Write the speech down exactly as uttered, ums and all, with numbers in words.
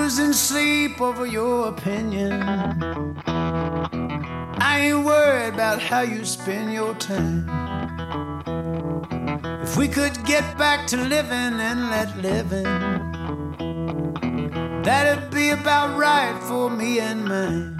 losing sleep over your opinion. I ain't worried about how you spend your time. If we could get back to living and let living, that'd be about right for me and mine.